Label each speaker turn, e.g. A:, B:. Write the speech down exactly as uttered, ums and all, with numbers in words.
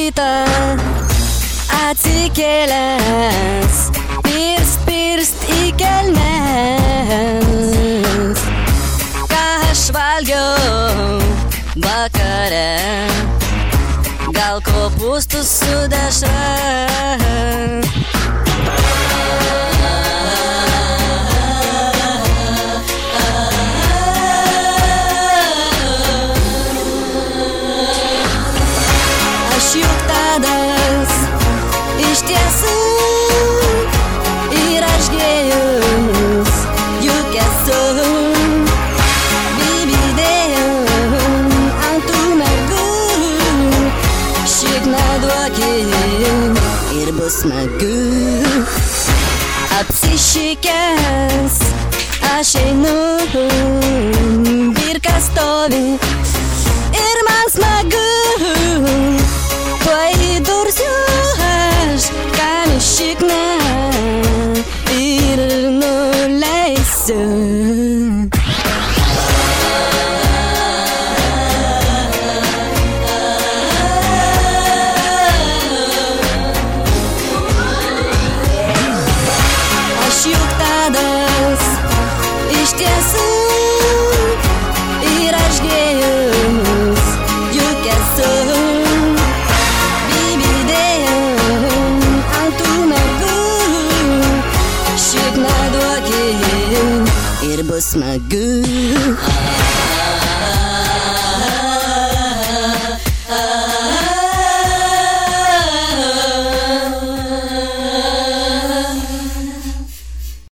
A: rytą atsikėlęs, pirst, pirst į kelnes, ką aš valgiau vakare, gal kopūstus su dešra. Aš juk tadas iš tiesų ir aš gėjus, juk esu bibidėjau ant tų mergų, šikną duokit ir bus smagu. Apsišikęs aš einu, birka stovi ir man smagu. Tuoj įdursiu aš, kam į šikną ir nuleisiu. Aš juk tadas iš tiesų ir aš gėjus, juk esu bibidėjau ant tų mergų, šikną duokit ir bus smagu.